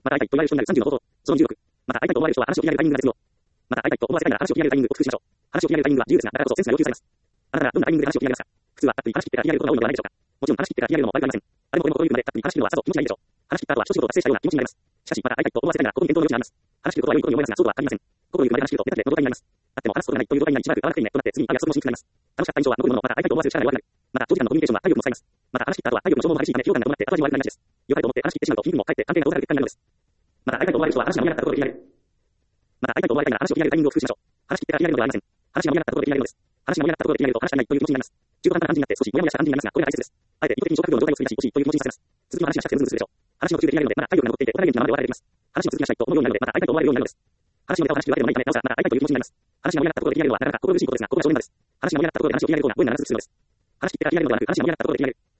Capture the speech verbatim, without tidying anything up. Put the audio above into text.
また会いたいと言われる人になるさんじゅうの方法。そのにじゅうろく。また会いたいと思われる人は話を切り上げるタイミングが絶妙。また会いたいと思わせたいなら話を切り上げるタイミングを工夫しましょう。話を切り上げるタイミングは自由ですが、だからこそセンスが要求されます。あなたならどんなタイミングで話を切り上げますか？普通は、たっぷり話し切ってから切り上げることが多いのではないでしょうか。もちろん話し切ってから切り上げるのも悪くありません。あれもこれも心ゆくまでたっぷり話し切るのはさぞ気持ちがいいでしょう。話し切った後は一仕事を達成したような気持ちになります。しかし、また会いたいと思わせたいならここに検討の余地があります。話し切ることは良いことに思いますが、そうとは限りません。心ゆくまで話し切るとベタで喉がになります。あっても話すことがないという状態になりしばらく合わなくていいねとなって次にあるいはその心苦になります。楽しかった印象は残るもの、また会いたいと思わせる力が弱くなる。また長時間のコミュニケーションは体力も使います。また話し切った後は体力の消耗も激しいため疲労感が伴って後味も悪くなりがちです。良かれと思って話し切ってしまうと皮膚にもかえって関係が遠ざかる結果になるのです。また会いたいと思われる人は話が盛り上がったところで切り上げる。また会いたいと思われたいなら話を切り上げるタイミングを工夫しましょう。話し切ってから切り上げるのではありません。話が盛り上がったところで切り上げるのです。話が盛り上がったところで切り上げると話がないという気持ちになります。中途半端な感じになって少しモヤモヤした感じになりますが、これが大切です。あえて意図的に小角度の状態を作り出し、欲しいという気持ちにさせます。続きの話がしたくてムズムズするでしょう。話の途中で切り上げるので、まだ体力が残っていて、お互い元気なままで終わられていきます。話の続きがしたいと思うようになるので、また会いたいと思われるようになるのです。話のネタを話しているわけでもないため、なおさらまた会いたいという気持ちになります。話が盛り上がったところで切り上げるのはなかなか心苦しいことですが、ここが正念場です。話が盛り上がったところで話を切り上げる方が語彙の長く進むのです。話し切ってから切り上げるのではなく、話が盛り上がったところで切り上げる。